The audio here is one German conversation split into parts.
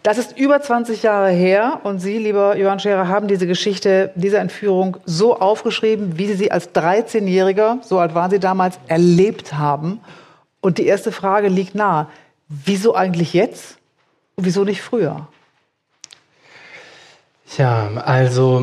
Das ist über 20 Jahre her und Sie, lieber Johann Scherer, haben diese Geschichte dieser Entführung so aufgeschrieben, wie Sie sie als 13-Jähriger, so alt waren Sie damals, erlebt haben. Und die erste Frage liegt nahe. Wieso eigentlich jetzt und wieso nicht früher? Ja, also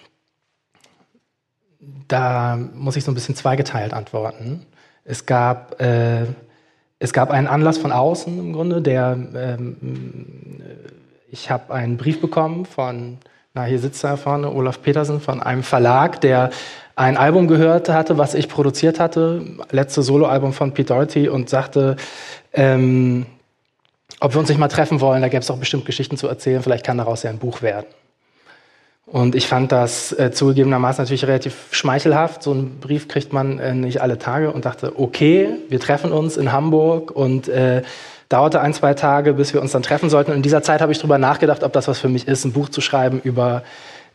da muss ich so ein bisschen zweigeteilt antworten. Es gab einen Anlass von außen im Grunde, ich habe einen Brief bekommen von, hier sitzt er vorne, Olaf Petersen, von einem Verlag, der ein Album gehört hatte, was ich produziert hatte, letzte Soloalbum von Pete Doherty, und sagte, ob wir uns nicht mal treffen wollen, da gäbe es auch bestimmt Geschichten zu erzählen, vielleicht kann daraus ja ein Buch werden. Und ich fand das zugegebenermaßen natürlich relativ schmeichelhaft. So einen Brief kriegt man nicht alle Tage, und dachte, okay, wir treffen uns in Hamburg, und dauerte 1-2 Tage, bis wir uns dann treffen sollten. Und in dieser Zeit habe ich darüber nachgedacht, ob das was für mich ist, ein Buch zu schreiben über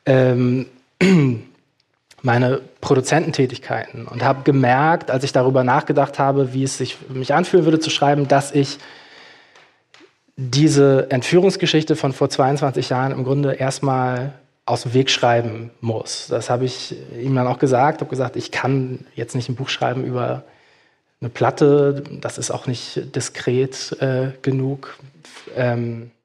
meine Produzententätigkeiten, und habe gemerkt, als ich darüber nachgedacht habe, wie es sich für mich anfühlen würde zu schreiben, dass ich diese Entführungsgeschichte von vor 22 Jahren im Grunde erstmal aus dem Weg schreiben muss. Das habe ich ihm dann auch gesagt. Ich habe gesagt, ich kann jetzt nicht ein Buch schreiben über eine Platte. Das ist auch nicht diskret genug.